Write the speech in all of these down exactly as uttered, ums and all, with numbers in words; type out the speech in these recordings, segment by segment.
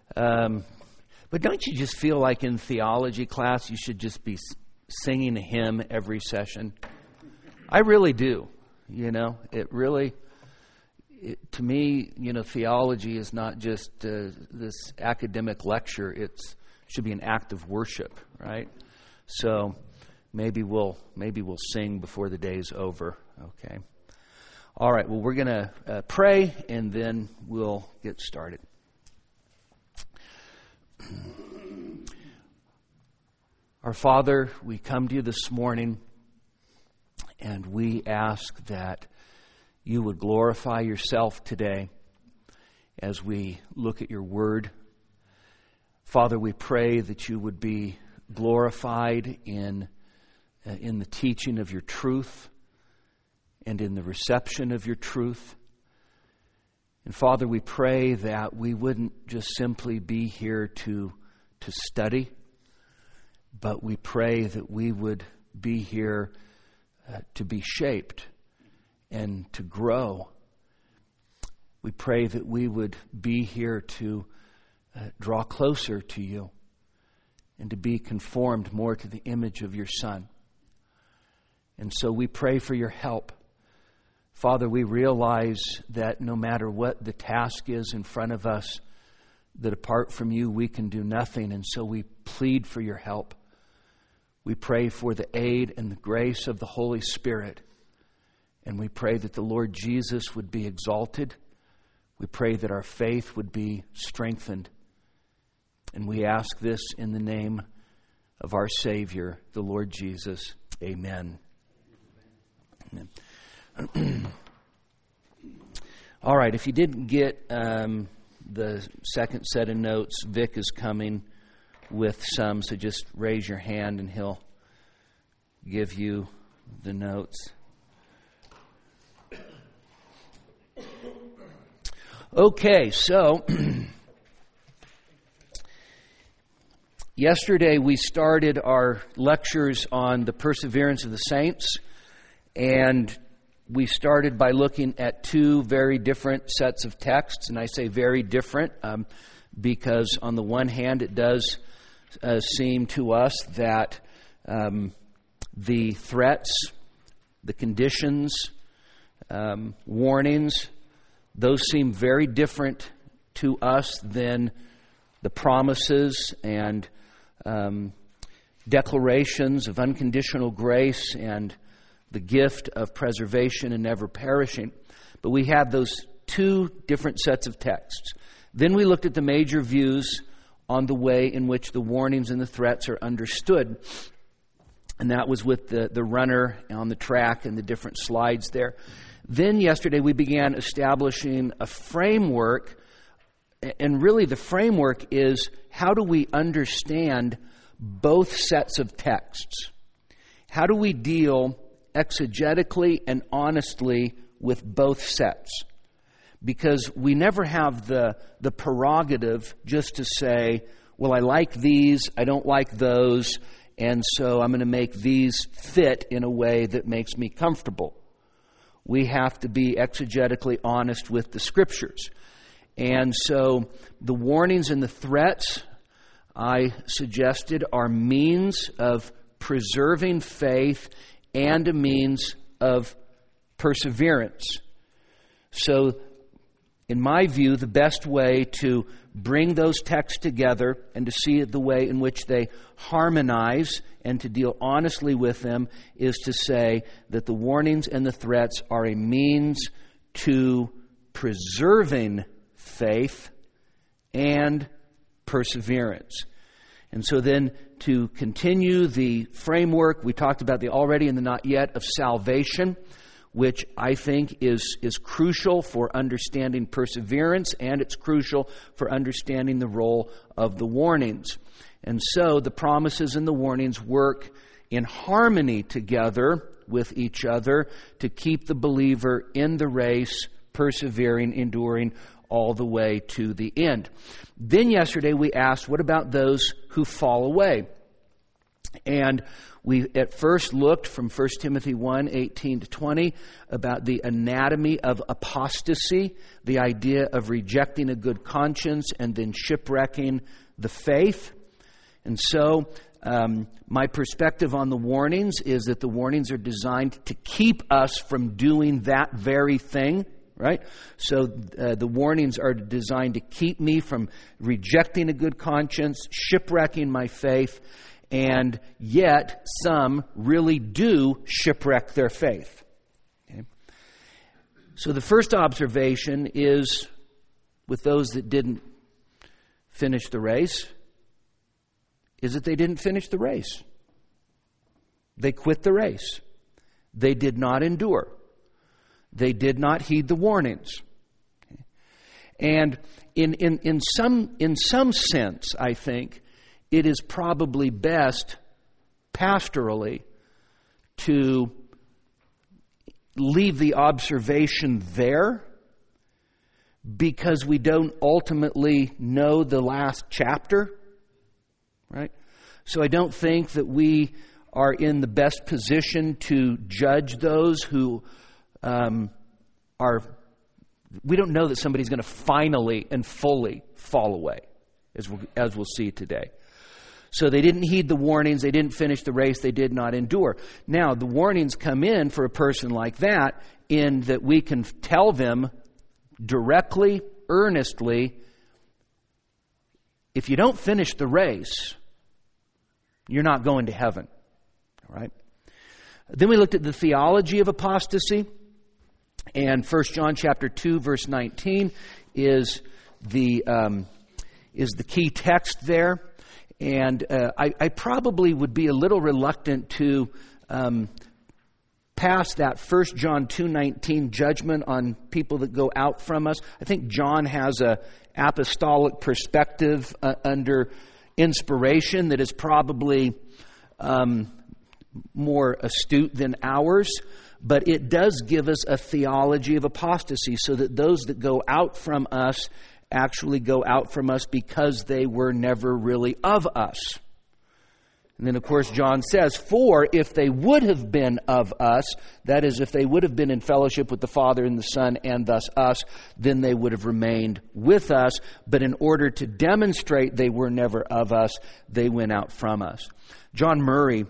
Um, but don't you just feel like in theology class you should just be singing a hymn every session? I really do. You know, it really, it, to me, you know, theology is not just uh, this academic lecture. It's should be an act of worship, right? So maybe we'll maybe we'll sing before the day's over. Okay. All right. Well, we're gonna uh, pray and then we'll get started. Our Father, we come to you this morning and we ask that you would glorify yourself today as we look at your word. Father, we pray that you would be glorified in, uh, in the teaching of your truth and in the reception of your truth. And Father, we pray that we wouldn't just simply be here to, to study, but we pray that we would be here uh, to be shaped and to grow. We pray that we would be here to uh, draw closer to you and to be conformed more to the image of your Son. And so we pray for your help. Father, we realize that no matter what the task is in front of us, that apart from you we can do nothing. And so we plead for your help. We pray for the aid and the grace of the Holy Spirit. And we pray that the Lord Jesus would be exalted. We pray that our faith would be strengthened. And we ask this in the name of our Savior, the Lord Jesus. Amen. Amen. All right, if you didn't get um, the second set of notes, Vic is coming with some, so just raise your hand and he'll give you the notes. Okay, so yesterday we started our lectures on the perseverance of the saints, and we started by looking at two very different sets of texts, and I say very different um, because on the one hand it does uh, seem to us that um, the threats, the conditions, um, warnings, those seem very different to us than the promises and um, declarations of unconditional grace and the gift of preservation and never perishing. But we have those two different sets of texts. Then we looked at the major views on the way in which the warnings and the threats are understood. And that was with the, the runner on the track and the different slides there. Then yesterday we began establishing a framework. And really the framework is, how do we understand both sets of texts? How do we deal exegetically and honestly with both sets? Because we never have the, the prerogative just to say, well, I like these, I don't like those, and so I'm going to make these fit in a way that makes me comfortable. We have to be exegetically honest with the Scriptures. And so the warnings and the threats, I suggested, are means of preserving faith and a means of perseverance. So, in my view, the best way to bring those texts together and to see the way in which they harmonize and to deal honestly with them is to say that the warnings and the threats are a means to preserving faith and perseverance. And so then to continue the framework, we talked about the already and the not yet of salvation, which I think is, is crucial for understanding perseverance, and it's crucial for understanding the role of the warnings. And so the promises and the warnings work in harmony together with each other to keep the believer in the race, persevering, enduring all the way to the end. Then yesterday we asked, what about those who fall away? And we at first looked from First Timothy one, eighteen to twenty about the anatomy of apostasy, the idea of rejecting a good conscience and then shipwrecking the faith. And so um, my perspective on the warnings is that the warnings are designed to keep us from doing that very thing. Right? So uh, the warnings are designed to keep me from rejecting a good conscience, shipwrecking my faith, and yet some really do shipwreck their faith. Okay? So the first observation is with those that didn't finish the race, is that they didn't finish the race. They quit the race. They did not endure. They did not heed the warnings. Okay? And in, in, in some in some sense, I think, it is probably best pastorally to leave the observation there because we don't ultimately know the last chapter. Right? So I don't think that we are in the best position to judge those who Um, are, we don't know that somebody's going to finally and fully fall away, as we'll, as we'll see today. So they didn't heed the warnings, they didn't finish the race, they did not endure. Now, the warnings come in for a person like that in that we can tell them directly, earnestly, if you don't finish the race, you're not going to heaven. All right? Then we looked at the theology of apostasy. And First John chapter two, verse nineteen is the um, is the key text there. And uh, I, I probably would be a little reluctant to um, pass that First John two nineteen judgment on people that go out from us. I think John has a apostolic perspective uh, under inspiration that is probably um, more astute than ours. But it does give us a theology of apostasy so that those that go out from us actually go out from us because they were never really of us. And then, of course, John says, for if they would have been of us, that is, if they would have been in fellowship with the Father and the Son and thus us, then they would have remained with us. But in order to demonstrate they were never of us, they went out from us. John Murray,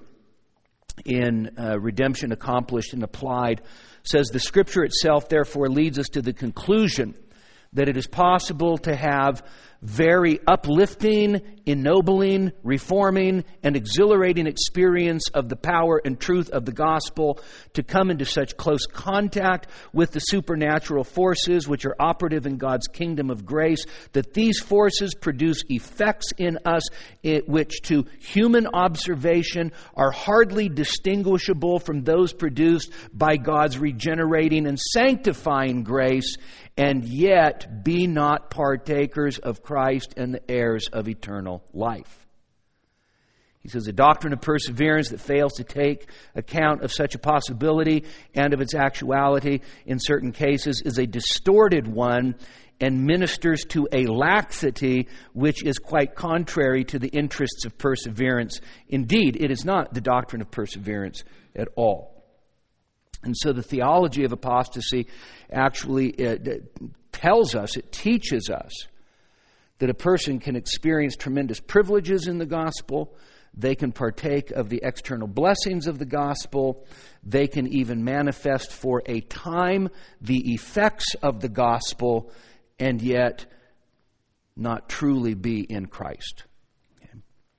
in uh, Redemption Accomplished and Applied, says the Scripture itself therefore leads us to the conclusion that it is possible to have very uplifting, ennobling, reforming, and exhilarating experience of the power and truth of the gospel, to come into such close contact with the supernatural forces which are operative in God's kingdom of grace, that these forces produce effects in us which to human observation are hardly distinguishable from those produced by God's regenerating and sanctifying grace, and yet be not partakers of Christ and the heirs of eternal life. He says, a doctrine of perseverance that fails to take account of such a possibility and of its actuality in certain cases is a distorted one and ministers to a laxity which is quite contrary to the interests of perseverance. Indeed, it is not the doctrine of perseverance at all. And so the theology of apostasy actually it tells us, it teaches us that a person can experience tremendous privileges in the gospel. They can partake of the external blessings of the gospel. They can even manifest for a time the effects of the gospel and yet not truly be in Christ. Okay.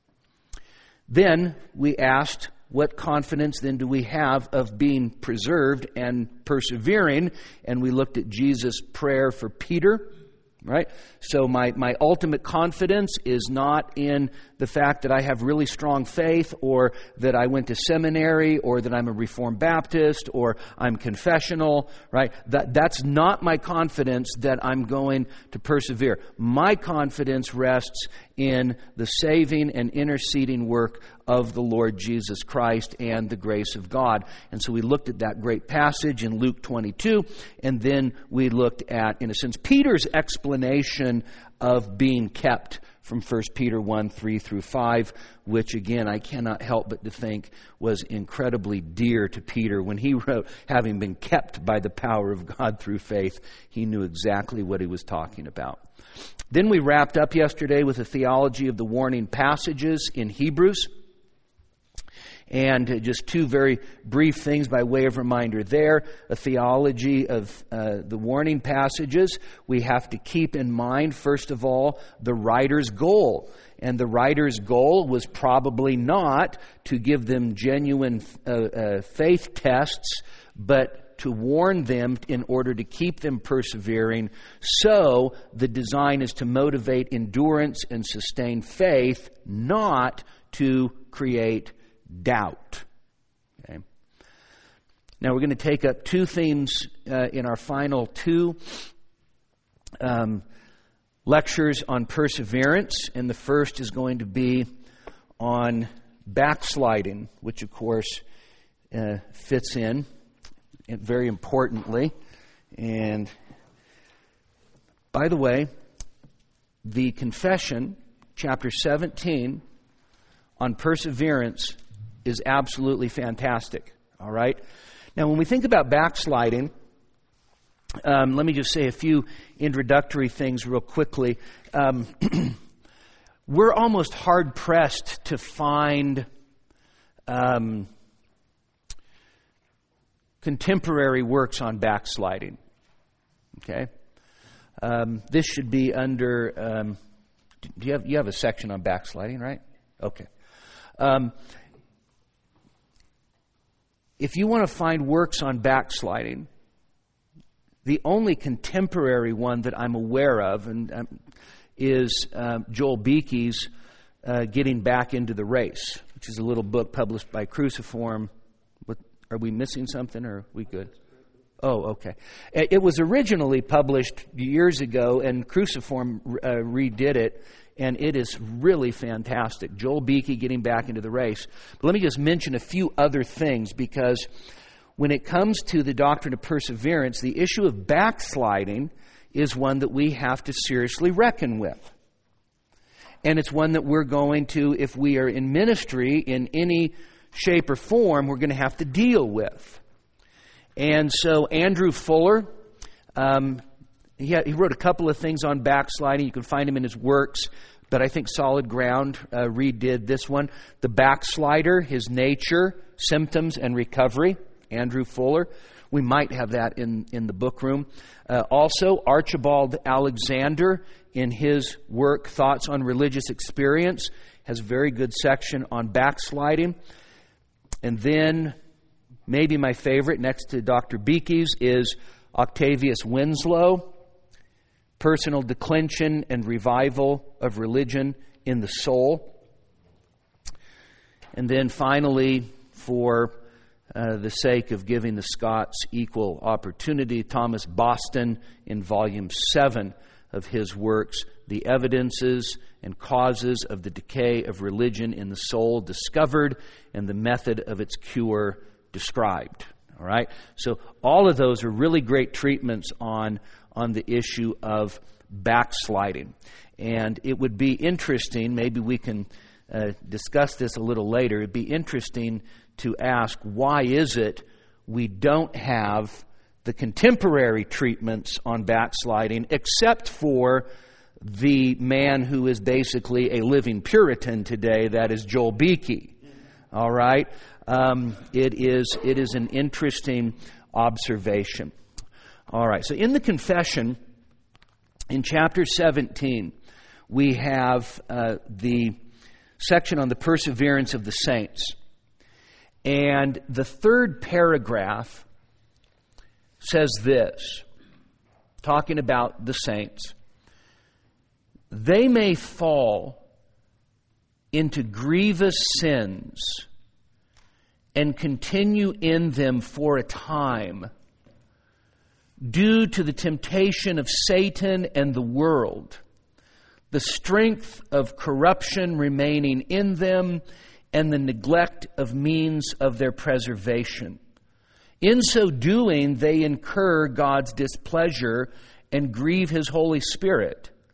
Then we asked, what confidence then do we have of being preserved and persevering? And we looked at Jesus' prayer for Peter, right? So my, my ultimate confidence is not in the fact that I have really strong faith, or that I went to seminary, or that I'm a Reformed Baptist, or I'm confessional, right? That, that's not my confidence that I'm going to persevere. My confidence rests in the saving and interceding work of the Lord Jesus Christ and the grace of God. And so we looked at that great passage in Luke twenty-two, and then we looked at, in a sense, Peter's explanation of being kept from First Peter one, three through five, which again I cannot help but to think was incredibly dear to Peter. When he wrote, having been kept by the power of God through faith, he knew exactly what he was talking about. Then we wrapped up yesterday with a theology of the warning passages in Hebrews. And just two very brief things by way of reminder there. A theology of uh, the warning passages. We have to keep in mind, first of all, the writer's goal. And the writer's goal was probably not to give them genuine uh, uh, faith tests, but to warn them in order to keep them persevering. So the design is to motivate endurance and sustain faith, not to create doubt. Okay. Now we're going to take up two themes uh, in our final two um, lectures on perseverance, and the first is going to be on backsliding, which of course uh, fits in very importantly. And by the way, the confession, chapter seventeen, on perseverance is absolutely fantastic. All right? Now, when we think about backsliding, um, let me just say a few introductory things real quickly. Um, we're almost hard-pressed to find um, contemporary works on backsliding. Okay? Um, this should be under... Um, do you have, you have a section on backsliding, right? Okay. Um, if you want to find works on backsliding, the only contemporary one that I'm aware of and um, is uh, Joel Beeke's uh, Getting Back into the Race, which is a little book published by Cruciform. What, are we missing something, or are we good? Oh, okay. It was originally published years ago, and Cruciform uh, redid it. And it is really fantastic. Joel Beeke, Getting Back into the Race. But let me just mention a few other things, because when it comes to the doctrine of perseverance, the issue of backsliding is one that we have to seriously reckon with. And it's one that we're going to, if we are in ministry in any shape or form, we're going to have to deal with. And so Andrew Fuller, um, He, had, he wrote a couple of things on backsliding. You can find him in his works, but I think Solid Ground uh, redid this one. The Backslider, His Nature, Symptoms, and Recovery, Andrew Fuller. We might have that in, in the book room. Uh, also, Archibald Alexander, in his work, Thoughts on Religious Experience, has a very good section on backsliding. And then, maybe my favorite, next to Doctor Beeke's, is Octavius Winslow, Personal Declension and Revival of Religion in the Soul. And then finally, for uh, the sake of giving the Scots equal opportunity, Thomas Boston in volume seven of his works, The Evidences and Causes of the Decay of Religion in the Soul Discovered and the Method of its Cure Described. All right? So all of those are really great treatments on on the issue of backsliding. And it would be interesting, maybe we can uh, discuss this a little later, it would be interesting to ask, why is it we don't have the contemporary treatments on backsliding, except for the man who is basically a living Puritan today, that is Joel Beeke. All right? Um, it is it is an interesting observation. All right, so in the confession, in chapter seventeen, we have uh, the section on the perseverance of the saints. And the third paragraph says this, talking about the saints. They may fall into grievous sins and continue in them for a time, due to the temptation of Satan and the world, the strength of corruption remaining in them, and the neglect of means of their preservation. In so doing, they incur God's displeasure and grieve His Holy Spirit.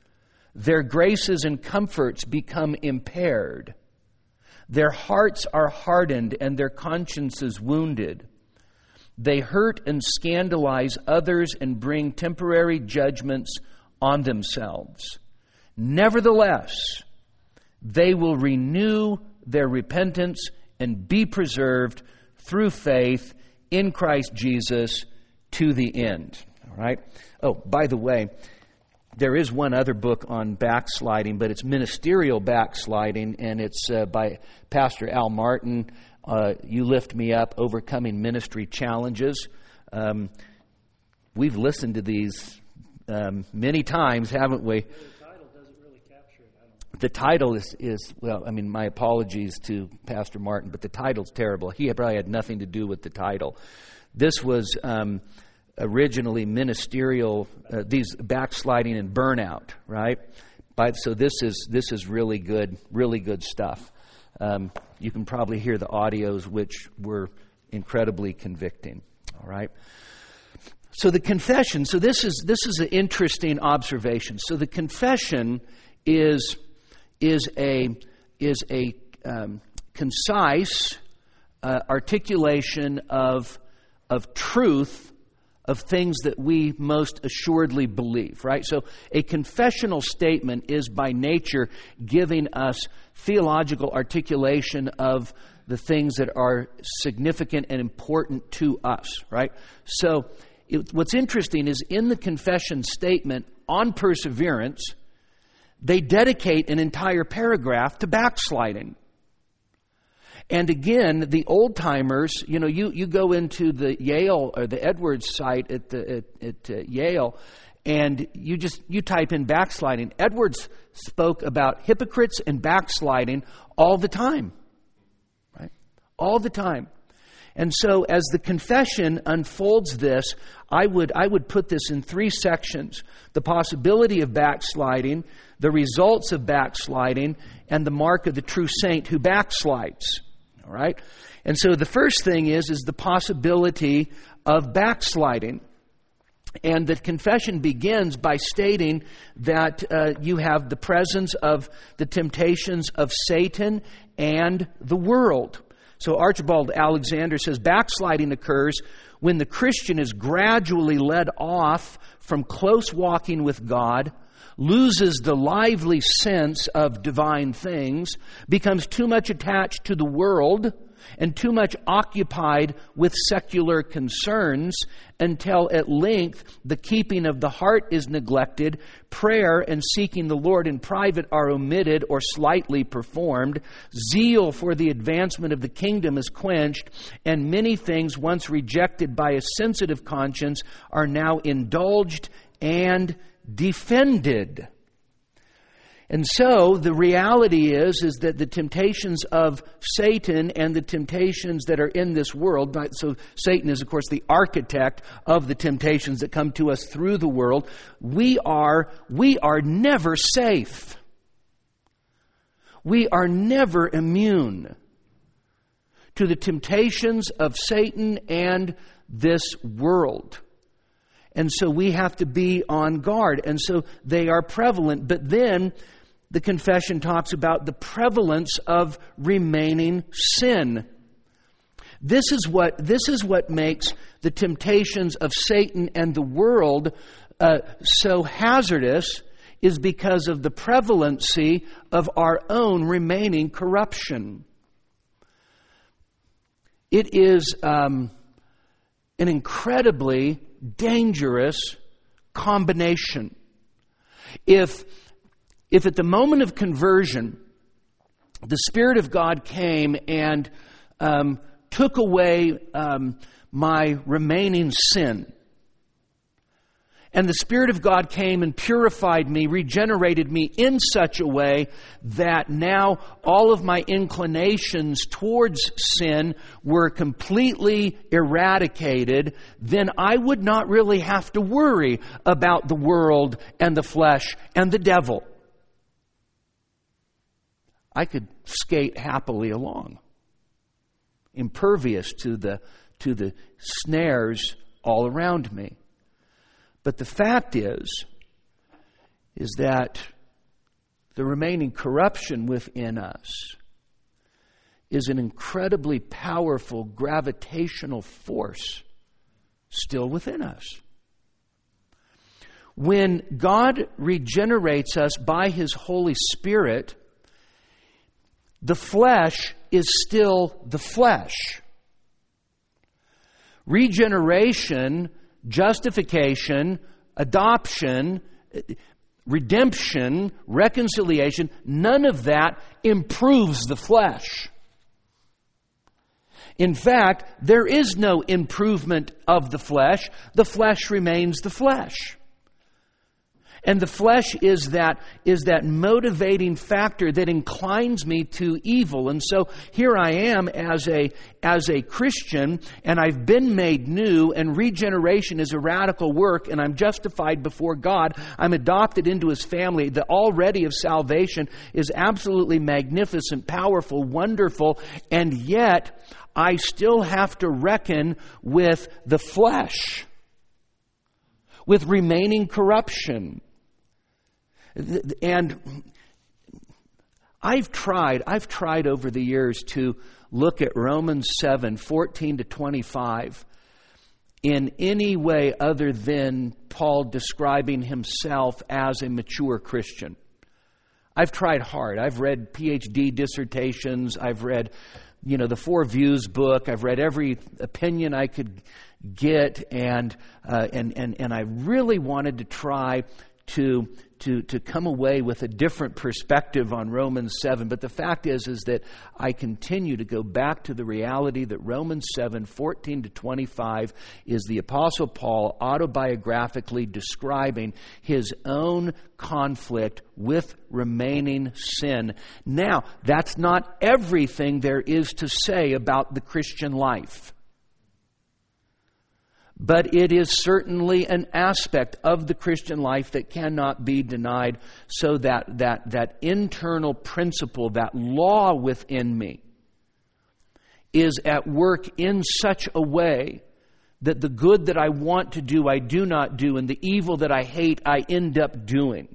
Their graces and comforts become impaired. Their hearts are hardened and their consciences wounded. They hurt and scandalize others and bring temporary judgments on themselves. Nevertheless, they will renew their repentance and be preserved through faith in Christ Jesus to the end. All right? Oh, by the way, there is one other book on backsliding, but it's ministerial backsliding, and it's uh, by Pastor Al Martin. Uh, You Lift Me Up, Overcoming Ministry Challenges. Um, we've listened to these um, many times, haven't we? The title doesn't really capture it. I don't The title is, is, well, I mean, my apologies to Pastor Martin, but the title's terrible. He probably had nothing to do with the title. This was um, originally ministerial, uh, these backsliding and burnout, right? By, so this is this is really good, really good stuff. Um, you can probably hear the audios, which were incredibly convicting. All right. So the confession. So this is this is an interesting observation. So the confession is is a is a um, concise uh, articulation of of truth of things that we most assuredly believe, right? So a confessional statement is by nature giving us theological articulation of the things that are significant and important to us, right? So it, what's interesting is in the confession statement on perseverance, they dedicate an entire paragraph to backsliding. And again, the old-timers, you know, you, you go into the Yale or the Edwards site at the at, at uh, Yale, and you just you type in backsliding. Edwards spoke about hypocrites and backsliding all the time, right? All the time. And so, as the confession unfolds this, I would I would put this in three sections: the possibility of backsliding, the results of backsliding, and the mark of the true saint who backslides. All right? And so the first thing is, is the possibility of backsliding. And the confession begins by stating that uh, you have the presence of the temptations of Satan and the world. So Archibald Alexander says, backsliding occurs when the Christian is gradually led off from close walking with God, loses the lively sense of divine things, becomes too much attached to the world, and too much occupied with secular concerns until at length the keeping of the heart is neglected, prayer and seeking the Lord in private are omitted or slightly performed, zeal for the advancement of the kingdom is quenched, and many things once rejected by a sensitive conscience are now indulged and defended. And so the reality is, is that the temptations of Satan and the temptations that are in this world, so Satan is, of course, the architect of the temptations that come to us through the world, we are, we are never safe. We are never immune to the temptations of Satan and this world. And so we have to be on guard. And so they are prevalent. But then the confession talks about the prevalence of remaining sin. This is what, this is what makes the temptations of Satan and the world uh, so hazardous, is because of the prevalency of our own remaining corruption. It is um, an incredibly dangerous combination. If, if at the moment of conversion, the Spirit of God came and um, took away um, my remaining sin, and the Spirit of God came and purified me, regenerated me in such a way that now all of my inclinations towards sin were completely eradicated, then I would not really have to worry about the world and the flesh and the devil. I could skate happily along, impervious to the, to the snares all around me. But the fact is, is that the remaining corruption within us is an incredibly powerful gravitational force still within us. When God regenerates us by His Holy Spirit, the flesh is still the flesh. Regeneration, justification, adoption, redemption, reconciliation, none of that improves the flesh. In fact, there is no improvement of the flesh. The flesh remains the flesh. And the flesh is that, is that motivating factor that inclines me to evil. And so here I am as a, as a Christian, and I've been made new, and regeneration is a radical work, and I'm justified before God. I'm adopted into His family. The already of salvation is absolutely magnificent, powerful, wonderful, and yet I still have to reckon with the flesh, with remaining corruption. And I've tried, I've tried over the years to look at Romans seven, fourteen to twenty-five in any way other than Paul describing himself as a mature Christian. I've tried hard. I've read P H D dissertations. I've read, you know, the Four Views book. I've read every opinion I could get, and uh, and and and I really wanted to try to to to come away with a different perspective on Romans seven. But the fact is, is that I continue to go back to the reality that Romans seven, fourteen to twenty-five is the Apostle Paul autobiographically describing his own conflict with remaining sin. Now, that's not everything there is to say about the Christian life. But it is certainly an aspect of the Christian life that cannot be denied, so that, that, that internal principle, that law within me, is at work in such a way that the good that I want to do, I do not do, and the evil that I hate, I end up doing.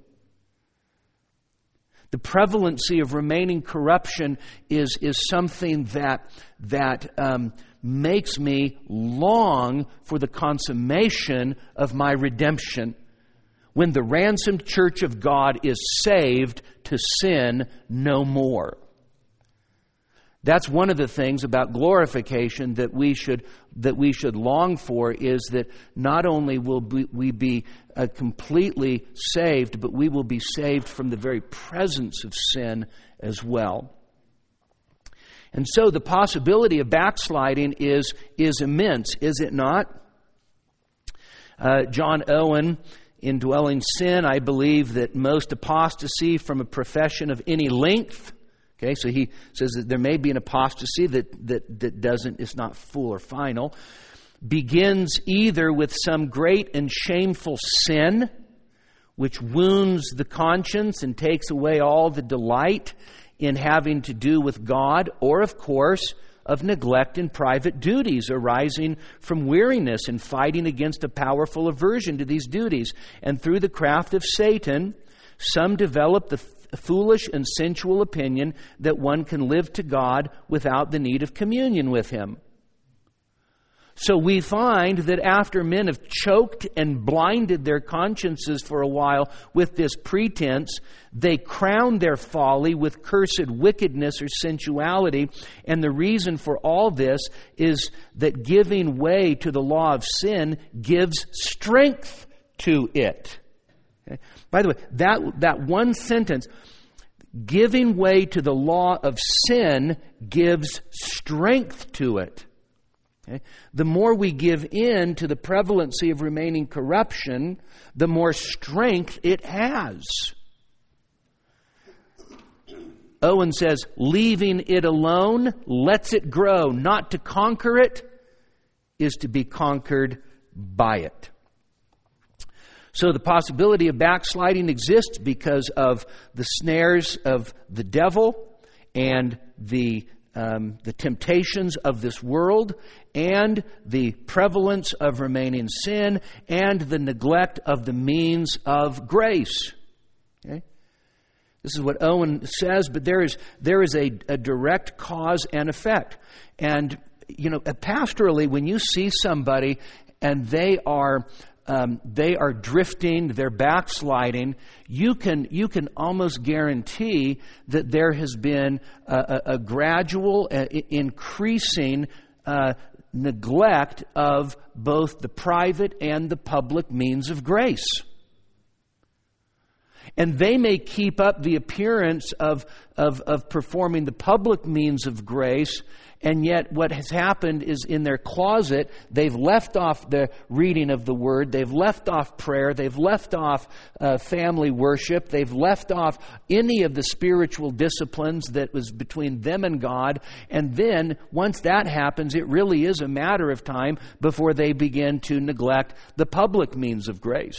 The prevalency of remaining corruption is, is something that, that um, makes me long for the consummation of my redemption, when the ransomed church of God is saved to sin no more. That's one of the things about glorification that we should that we should long for, is that not only will we be uh, completely saved, but we will be saved from the very presence of sin as well. And so the possibility of backsliding is, is immense, is it not? Uh, John Owen, in Dwelling Sin, I believe that most apostasy from a profession of any length, okay, so he says that there may be an apostasy that, that, that doesn't, is not full or final, begins either with some great and shameful sin, which wounds the conscience and takes away all the delight in having to do with God, or, of course, of neglect in private duties arising from weariness and fighting against a powerful aversion to these duties. And through the craft of Satan, some develop the f- foolish and sensual opinion that one can live to God without the need of communion with Him. So we find that after men have choked and blinded their consciences for a while with this pretense, they crown their folly with cursed wickedness or sensuality. And the reason for all this is that giving way to the law of sin gives strength to it. Okay? By the way, that, that one sentence, giving way to the law of sin, gives strength to it. Okay? The more we give in to the prevalency of remaining corruption, the more strength it has. Owen says, leaving it alone lets it grow. Not to conquer it is to be conquered by it. So the possibility of backsliding exists because of the snares of the devil and the Um, the temptations of this world, and the prevalence of remaining sin, and the neglect of the means of grace. Okay? This is what Owen says, but there is there is a, a direct cause and effect. And, you know, pastorally, when you see somebody and they are um, they are drifting, they're backsliding, you can you can almost guarantee that there has been a, a, a gradual, uh, increasing uh, neglect of both the private and the public means of grace. And they may keep up the appearance of, of, of performing the public means of grace, and yet what has happened is in their closet, they've left off the reading of the Word, they've left off prayer, they've left off uh, family worship, they've left off any of the spiritual disciplines that was between them and God, and then once that happens, it really is a matter of time before they begin to neglect the public means of grace.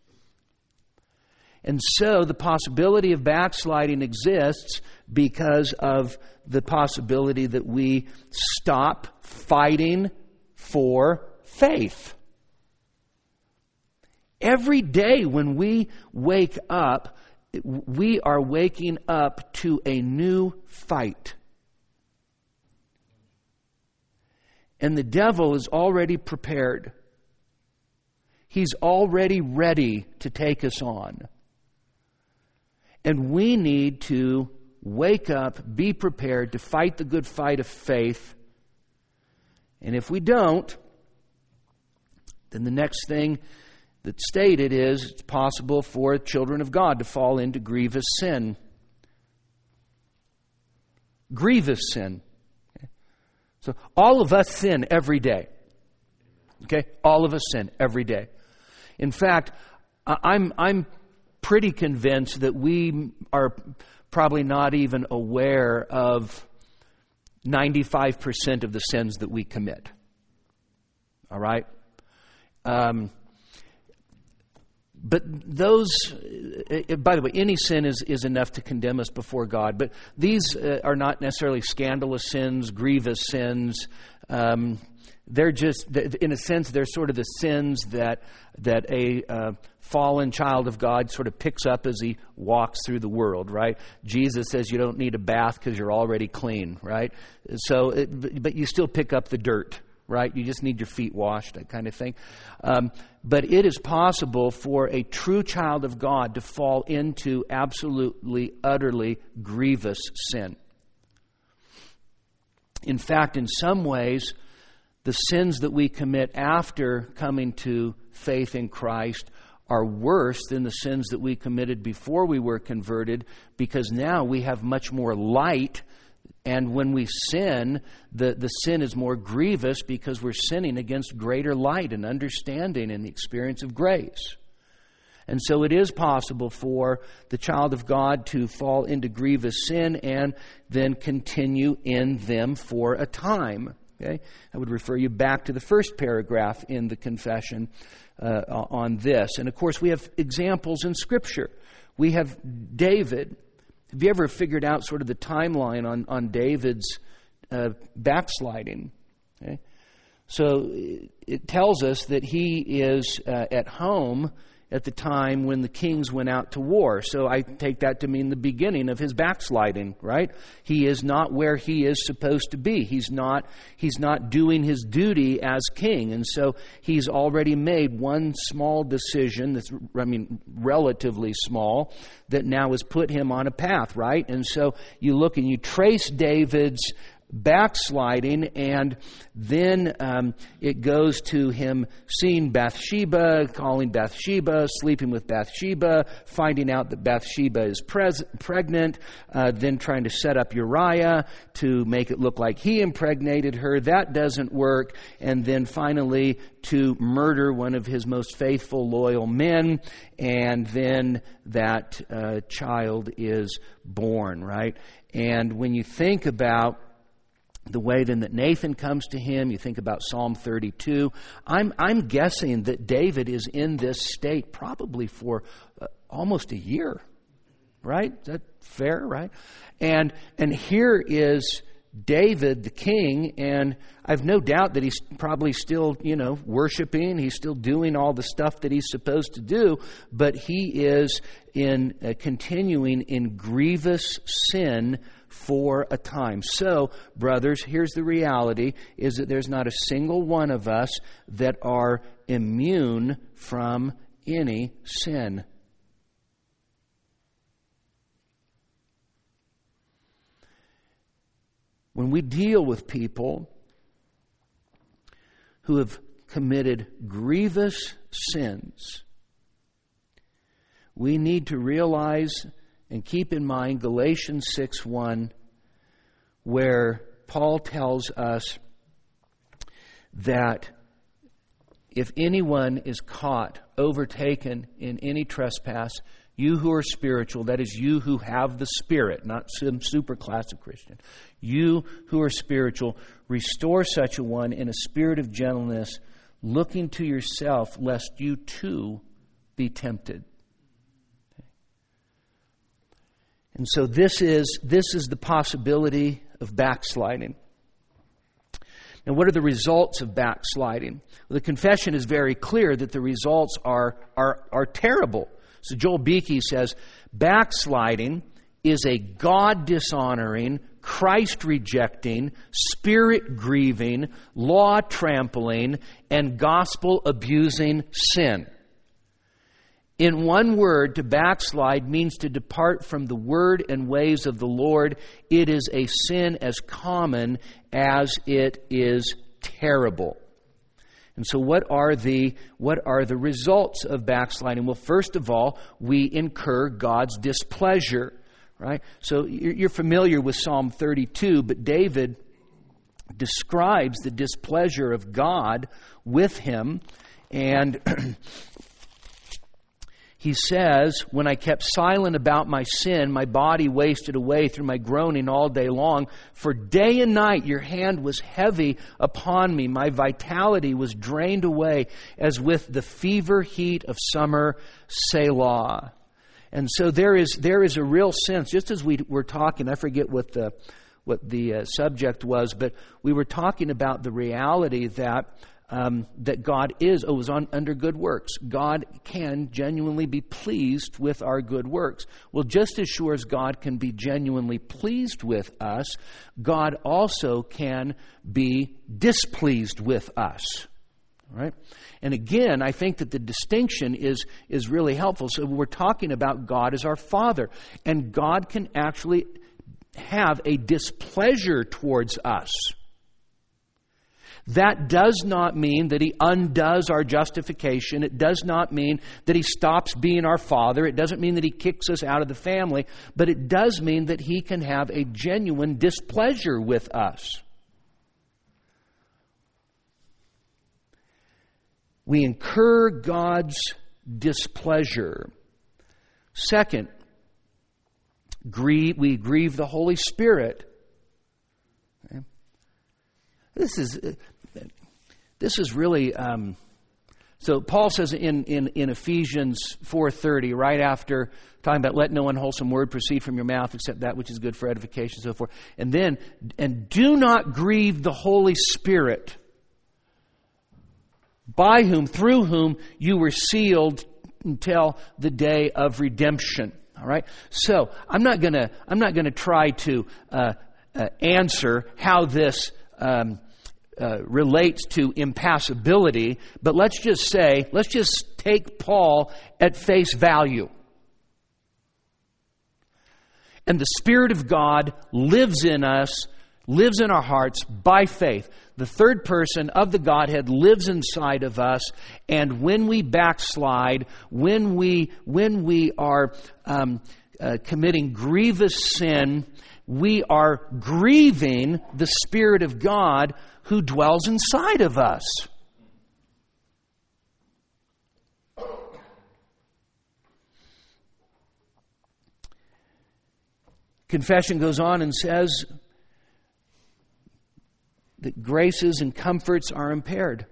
And so the possibility of backsliding exists because of the possibility that we stop fighting for faith. Every day when we wake up, we are waking up to a new fight. And the devil is already prepared. He's already ready to take us on. And we need to wake up, be prepared to fight the good fight of faith. And if we don't, then the next thing that's stated is it's possible for children of God to fall into grievous sin. Grievous sin. So all of us sin every day. Okay? All of us sin every day. In fact, I'm I'm pretty convinced that we are probably not even aware of ninety-five percent of the sins that we commit. All right? Um, but those, uh, by the way, any sin is, is enough to condemn us before God. But these uh, are not necessarily scandalous sins, grievous sins. Um, they're just, in a sense, they're sort of the sins that that a uh, fallen child of God sort of picks up as he walks through the world, right? Jesus says you don't need a bath because you're already clean, right? So, it, but you still pick up the dirt, right? You just need your feet washed, that kind of thing. Um, but it is possible for a true child of God to fall into absolutely, utterly grievous sin. In fact, in some ways, the sins that we commit after coming to faith in Christ are worse than the sins that we committed before we were converted, because now we have much more light, and when we sin, the, the sin is more grievous because we're sinning against greater light and understanding and the experience of grace. And so it is possible for the child of God to fall into grievous sin and then continue in them for a time. Okay? I would refer you back to the first paragraph in the confession uh, on this. And of course, we have examples in Scripture. We have David. Have you ever figured out sort of the timeline on, on David's uh, backsliding? Okay? So it tells us that he is uh, at home at the time when the kings went out to war. So I take that to mean the beginning of his backsliding, right? He is not where he is supposed to be. He's not he's not doing his duty as king. And so he's already made one small decision that's, I mean, relatively small, that now has put him on a path, right? And so you look and you trace David's backsliding, and then um, it goes to him seeing Bathsheba, calling Bathsheba, sleeping with Bathsheba, finding out that Bathsheba is pres- pregnant, uh, then trying to set up Uriah to make it look like he impregnated her. That doesn't work. And then finally to murder one of his most faithful, loyal men, and then that uh, child is born, right? And when you think about the way then that Nathan comes to him, you think about Psalm thirty-two. I'm I'm guessing that David is in this state probably for uh, almost a year, right? Is that fair, right? And and here is David, the king, and I've no doubt that he's probably still, you know, worshiping. He's still doing all the stuff that he's supposed to do, but he is in uh, continuing in grievous sin for a time. So, brothers, here's the reality, is that there's not a single one of us that are immune from any sin. When we deal with people who have committed grievous sins, we need to realize and keep in mind Galatians six one, where Paul tells us that if anyone is caught, overtaken in any trespass, you who are spiritual, that is you who have the Spirit, not some super classic Christian, you who are spiritual, restore such a one in a spirit of gentleness, looking to yourself, lest you too be tempted. And so this is this is the possibility of backsliding. Now, what are the results of backsliding? Well, the confession is very clear that the results are are, are terrible. So Joel Beakey says, backsliding is a God-dishonoring, Christ-rejecting, Spirit-grieving, law-trampling, and gospel-abusing sin. In one word, to backslide means to depart from the word and ways of the Lord. It is a sin as common as it is terrible. And so what are the what are the results of backsliding? Well, first of all, we incur God's displeasure, right? So you're familiar with Psalm thirty-two, but David describes the displeasure of God with him, and he says, when I kept silent about my sin, my body wasted away through my groaning all day long. For day and night your hand was heavy upon me. My vitality was drained away as with the fever heat of summer, Selah. And so there is there is a real sense, just as we were talking, I forget what the, what the uh, subject was, but we were talking about the reality that Um, that God is, oh, is on, under good works. God can genuinely be pleased with our good works. Well, just as sure as God can be genuinely pleased with us, God also can be displeased with us. All right? And again, I think that the distinction is, is really helpful. So we're talking about God as our Father. And God can actually have a displeasure towards us. That does not mean that He undoes our justification. It does not mean that He stops being our Father. It doesn't mean that He kicks us out of the family. But it does mean that He can have a genuine displeasure with us. We incur God's displeasure. Second, grieve, we grieve the Holy Spirit. This is this is really um, so. Paul says in in, in Ephesians four thirty, right after talking about let no unwholesome word proceed from your mouth except that which is good for edification, and so forth. And then and do not grieve the Holy Spirit, by whom through whom you were sealed until the day of redemption. All right. So I'm not gonna I'm not gonna try to uh, uh, answer how this Um, uh, relates to impassibility, but let's just say, let's just take Paul at face value. And the Spirit of God lives in us, lives in our hearts by faith. The third person of the Godhead lives inside of us, and when we backslide, when we when we are um, uh, committing grievous sin, we are grieving the Spirit of God who dwells inside of us. Confession goes on and says that graces and comforts are impaired.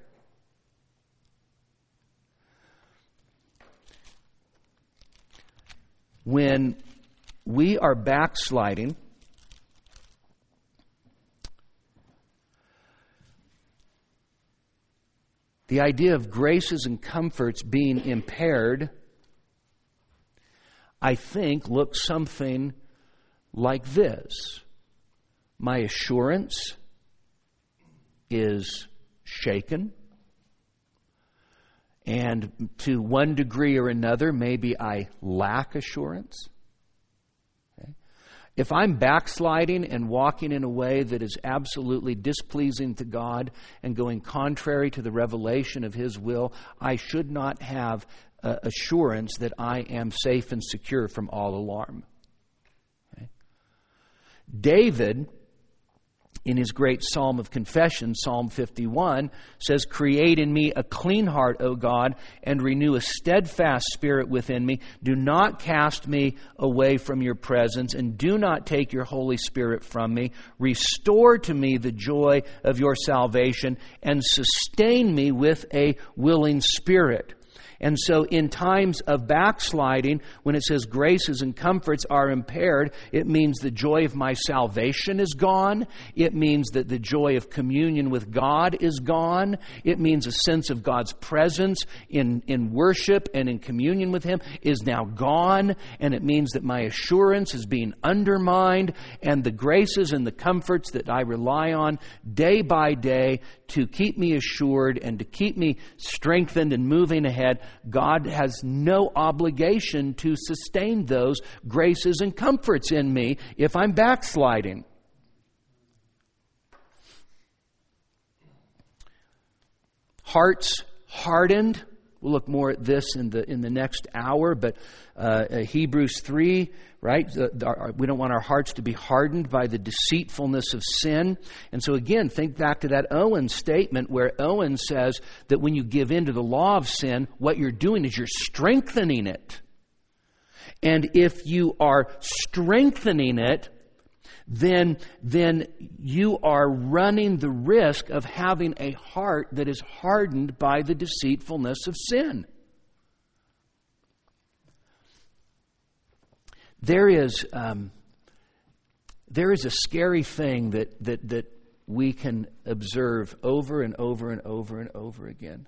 When we are backsliding, the idea of graces and comforts being impaired, I think, looks something like this. My assurance is shaken. And to one degree or another, maybe I lack assurance. Okay? If I'm backsliding and walking in a way that is absolutely displeasing to God and going contrary to the revelation of His will, I should not have uh, assurance that I am safe and secure from all alarm. Okay? David, in his great psalm of confession, Psalm fifty-one, says, "Create in me a clean heart, O God, and renew a steadfast spirit within me. Do not cast me away from your presence, and do not take your Holy Spirit from me. Restore to me the joy of your salvation, and sustain me with a willing spirit." And so in times of backsliding, when it says graces and comforts are impaired, it means the joy of my salvation is gone. It means that the joy of communion with God is gone. It means a sense of God's presence in, in worship and in communion with Him is now gone. And it means that my assurance is being undermined, and the graces and the comforts that I rely on day by day to keep me assured and to keep me strengthened and moving ahead, God has no obligation to sustain those graces and comforts in me if I'm backsliding. Hearts hardened. We'll look more at this in the in the next hour, but uh, Hebrews three, right? The, the, our, we don't want our hearts to be hardened by the deceitfulness of sin. And so again, think back to that Owen statement where Owen says that when you give in to the law of sin, what you're doing is you're strengthening it. And if you are strengthening it, then, then you are running the risk of having a heart that is hardened by the deceitfulness of sin. There is um, there is a scary thing that, that, that we can observe over and over and over and over again.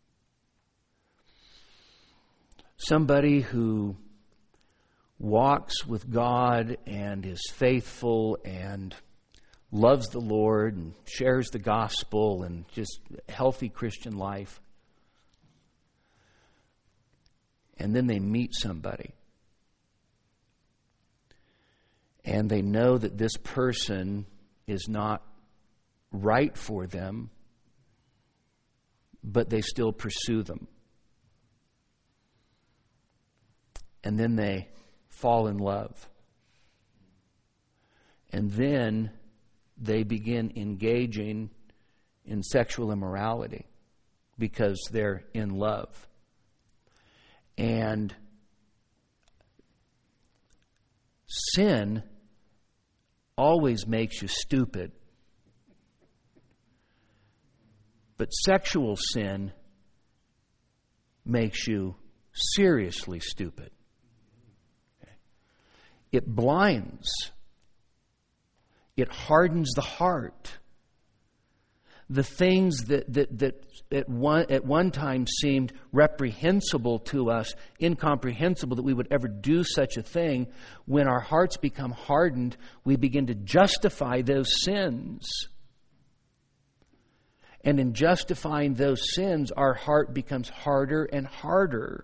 Somebody who walks with God and is faithful and loves the Lord and shares the gospel and just healthy Christian life. And then they meet somebody. And they know that this person is not right for them, but they still pursue them. And then they fall in love. And then they begin engaging in sexual immorality because they're in love. And sin always makes you stupid. But sexual sin makes you seriously stupid. It blinds. It hardens the heart. The things that, that, that at one, at one time seemed reprehensible to us, incomprehensible that we would ever do such a thing, when our hearts become hardened, we begin to justify those sins. And in justifying those sins, our heart becomes harder and harder.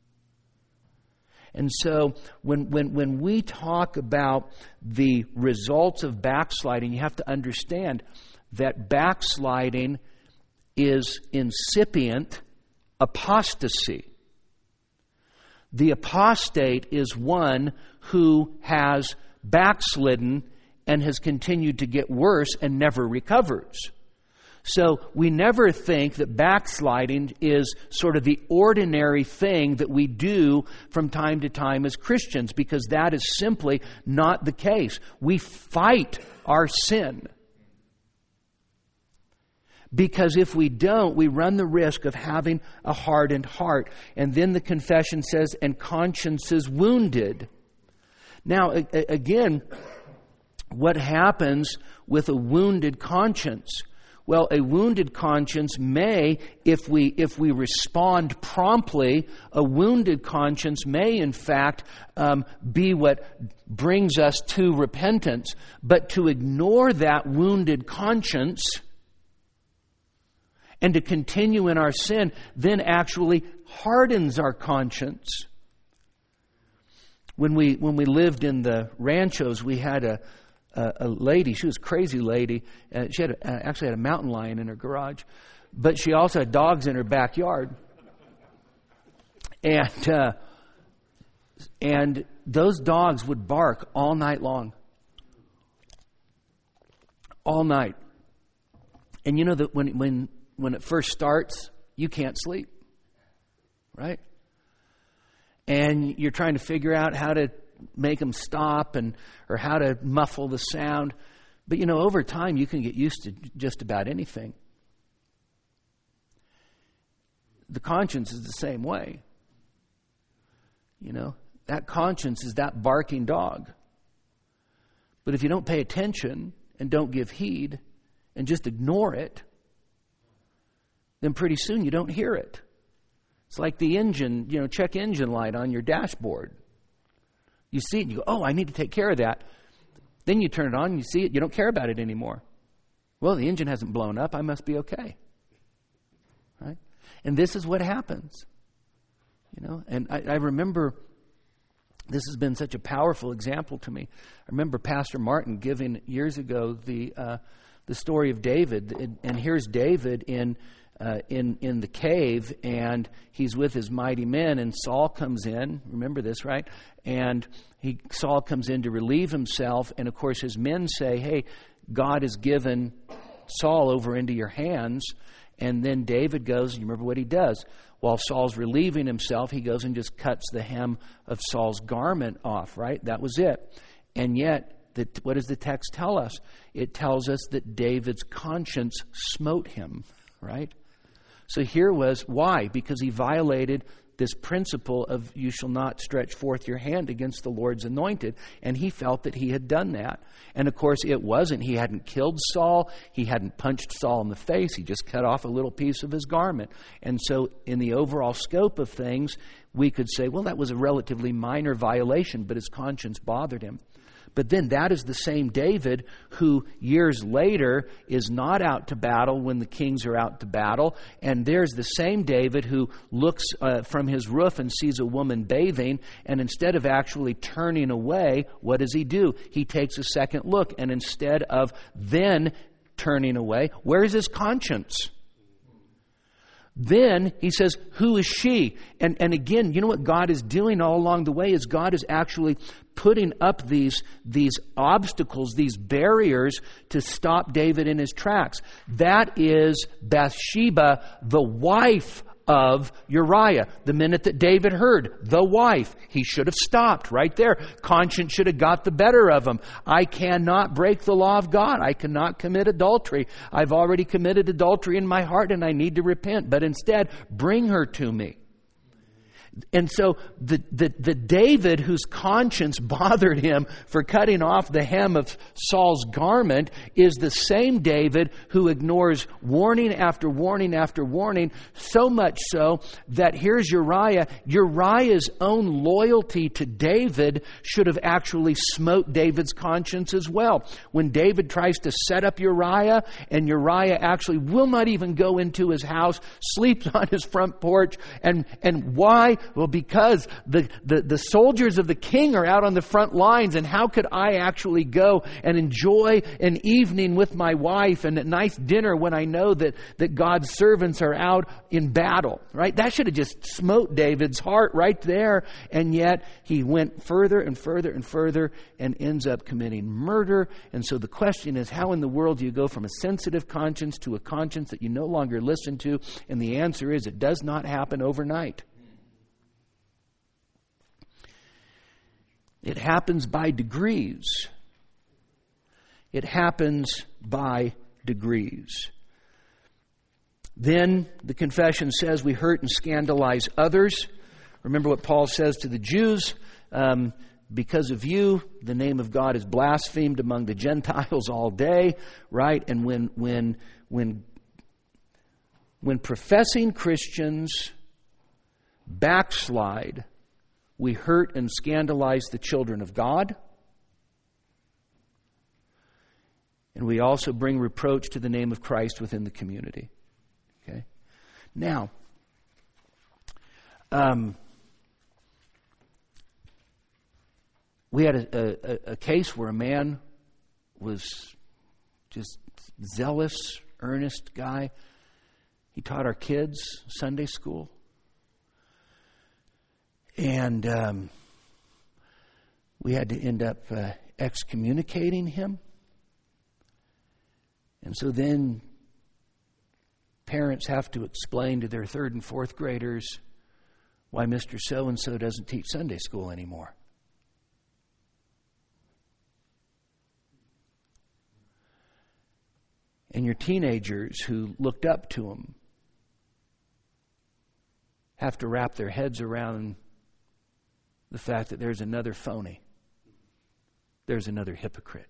And so when, when, when we talk about the results of backsliding, you have to understand that backsliding is incipient apostasy. The apostate is one who has backslidden and has continued to get worse and never recovers. So we never think that backsliding is sort of the ordinary thing that we do from time to time as Christians, because that is simply not the case. We fight our sin. Because if we don't, we run the risk of having a hardened heart. And then the confession says, and conscience is wounded. Now, again, what happens with a wounded conscience? Well, a wounded conscience may, if we if we respond promptly, a wounded conscience may in fact um, be what brings us to repentance. But to ignore that wounded conscience and to continue in our sin then actually hardens our conscience. When we when we lived in the ranchos, we had a a, a lady. She was a crazy lady. Uh, she had a, uh, actually had a mountain lion in her garage, but she also had dogs in her backyard. And uh, and those dogs would bark all night long, all night. And you know that when when when it first starts, you can't sleep, right? And you're trying to figure out how to make them stop and or how to muffle the sound. But you know, over time you can get used to just about anything. The conscience is the same way. You know, that conscience is that barking dog. But if you don't pay attention and don't give heed and just ignore it, then pretty soon you don't hear it. It's like the engine, you know, check engine light on your dashboard. You see it and you go, oh, I need to take care of that. Then you turn it on and you see it, you don't care about it anymore. Well, the engine hasn't blown up, I must be okay. Right? And this is what happens. You know, and I, I remember this has been such a powerful example to me. I remember Pastor Martin giving years ago the uh, the story of David, and, and here's David in uh, in in the cave, and he's with his mighty men, and Saul comes in. Remember this, right? And he Saul comes in to relieve himself, and of course his men say, "Hey, God has given Saul over into your hands." And then David goes, you remember what he does? While Saul's relieving himself, he goes and just cuts the hem of Saul's garment off, right? That was it. And yet, the, what does the text tell us? It tells us that David's conscience smote him, right? So here was why? Because he violated this principle of you shall not stretch forth your hand against the Lord's anointed. And he felt that he had done that. And of course it wasn't. He hadn't killed Saul. He hadn't punched Saul in the face. He just cut off a little piece of his garment. And so in the overall scope of things, we could say, well, that was a relatively minor violation, but his conscience bothered him. But then that is the same David who years later is not out to battle when the kings are out to battle. And there's the same David who looks uh, from his roof and sees a woman bathing. And instead of actually turning away, what does he do? He takes a second look. And instead of then turning away, where is his conscience? Then he says, who is she? And and again, you know what God is doing all along the way is God is actually putting up these, these obstacles, these barriers to stop David in his tracks. That is Bathsheba, the wife of Uriah. The minute that David heard, the wife, he should have stopped right there. Conscience should have got the better of him. I cannot break the law of God. I cannot commit adultery. I've already committed adultery in my heart and I need to repent. But instead, bring her to me. And so the, the, the David whose conscience bothered him for cutting off the hem of Saul's garment is the same David who ignores warning after warning after warning, so much so that here's Uriah. Uriah's own loyalty to David should have actually smote David's conscience as well. When David tries to set up Uriah, and Uriah actually will not even go into his house, sleeps on his front porch, and, and why? Well, because the, the, the soldiers of the king are out on the front lines, and how could I actually go and enjoy an evening with my wife and a nice dinner when I know that, that God's servants are out in battle, right? That should have just smote David's heart right there. And yet he went further and further and further and ends up committing murder. And so the question is, how in the world do you go from a sensitive conscience to a conscience that you no longer listen to? And the answer is, it does not happen overnight. It happens by degrees. It happens by degrees. Then the confession says we hurt and scandalize others. Remember what Paul says to the Jews. Um, because of you, the name of God is blasphemed among the Gentiles all day, right? And when when when, when professing Christians backslide, we hurt and scandalize the children of God. And we also bring reproach to the name of Christ within the community. Okay? Now, um, we had a, a, a case where a man was just zealous, earnest guy. He taught our kids Sunday school. And um, we had to end up uh, excommunicating him. And so then parents have to explain to their third and fourth graders why Mister So-and-so doesn't teach Sunday school anymore. And your teenagers who looked up to him have to wrap their heads around the fact that there's another phony. There's another hypocrite.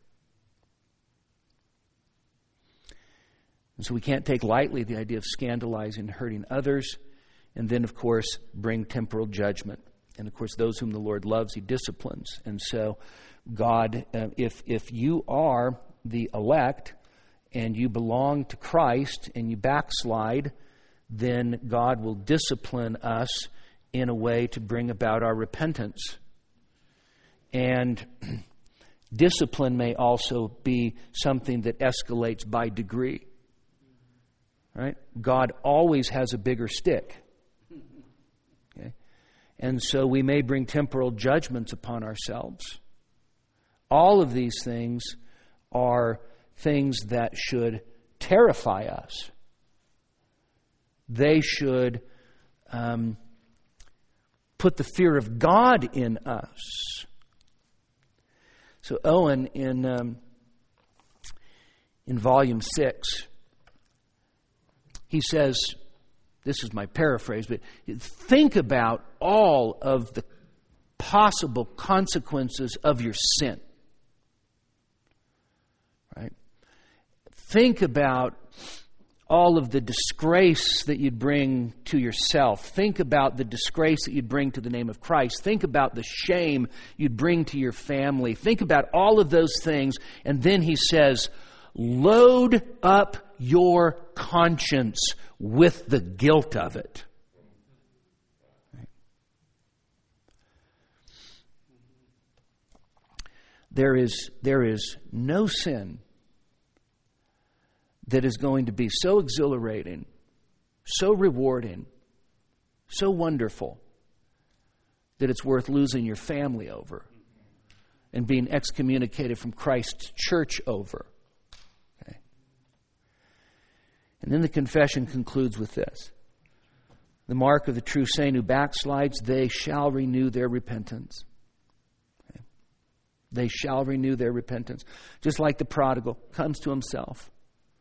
And so we can't take lightly the idea of scandalizing and hurting others. And then, of course, bring temporal judgment. And, of course, those whom the Lord loves, He disciplines. And so God, uh, if if you are the elect and you belong to Christ and you backslide, then God will discipline us in a way to bring about our repentance. And discipline may also be something that escalates by degree. Right? God always has a bigger stick. Okay? And so we may bring temporal judgments upon ourselves. All of these things are things that should terrify us. They should um, put the fear of God in us. So Owen, in um, in volume six, he says, this is my paraphrase, but think about all of the possible consequences of your sin. Right? Think about all of the disgrace that you'd bring to yourself. Think about the disgrace that you'd bring to the name of Christ. Think about the shame you'd bring to your family. Think about all of those things. And then he says, load up your conscience with the guilt of it. There is, there is no sin that is going to be so exhilarating, so rewarding, so wonderful that it's worth losing your family over and being excommunicated from Christ's church over. Okay. And then the confession concludes with this. The mark of the true saint who backslides, they shall renew their repentance. Okay. They shall renew their repentance. Just like the prodigal comes to himself.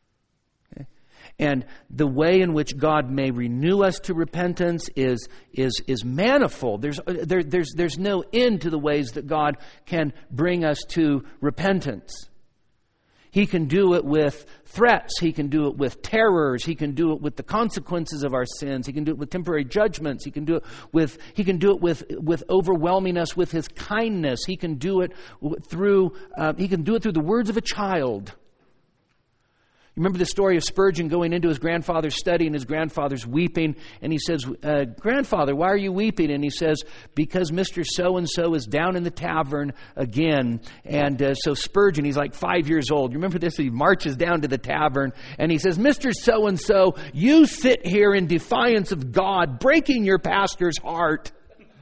And the way in which God may renew us to repentance is is is manifold. There's there, there's there's no end to the ways that God can bring us to repentance. He can do it with threats. He can do it with terrors. He can do it with the consequences of our sins. He can do it with temporary judgments. He can do it with He can do it with with overwhelming us with His kindness. He can do it through uh, He can do it through the words of a child. Remember the story of Spurgeon going into his grandfather's study and his grandfather's weeping. And he says, uh, "Grandfather, why are you weeping?" And he says, "Because Mister So-and-so is down in the tavern again." And uh, so Spurgeon, he's like five years old. You remember this? He marches down to the tavern and he says, "Mister So-and-so, you sit here in defiance of God, breaking your pastor's heart."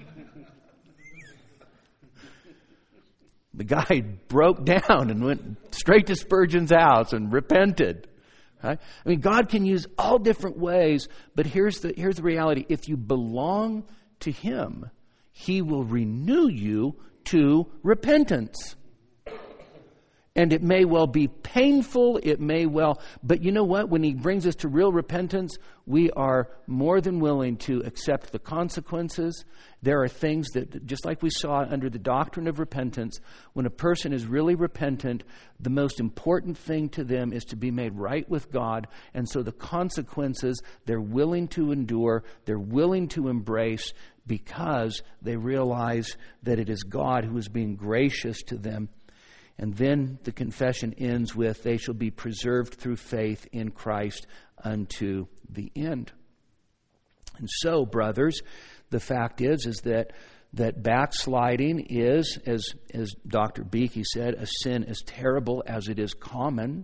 The guy broke down and went straight to Spurgeon's house and repented. Right? I mean, God can use all different ways, but here's the here's the reality. If you belong to Him, He will renew you to repentance. And it may well be painful, it may well, but you know what? When He brings us to real repentance, we are more than willing to accept the consequences. There are things that, just like we saw under the doctrine of repentance, when a person is really repentant, the most important thing to them is to be made right with God. And so the consequences they're willing to endure, they're willing to embrace, because they realize that it is God who is being gracious to them. And then the confession ends with, they shall be preserved through faith in Christ unto the end. And so, brothers, the fact is, is that that backsliding is, as, as Doctor Beakey said, a sin as terrible as it is common.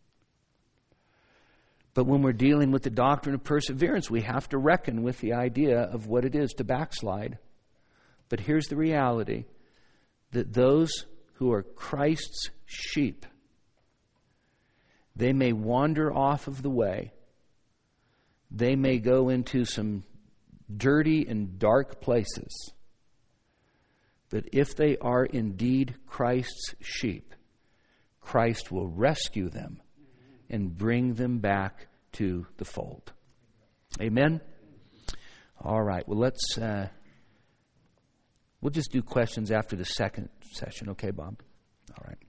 But when we're dealing with the doctrine of perseverance, we have to reckon with the idea of what it is to backslide. But here's the reality, that those who are Christ's sheep, they may wander off of the way. They may go into some dirty and dark places. But if they are indeed Christ's sheep, Christ will rescue them and bring them back to the fold. Amen? All right, well, let's... Uh, We'll just do questions after the second session. Okay, Bob? All right.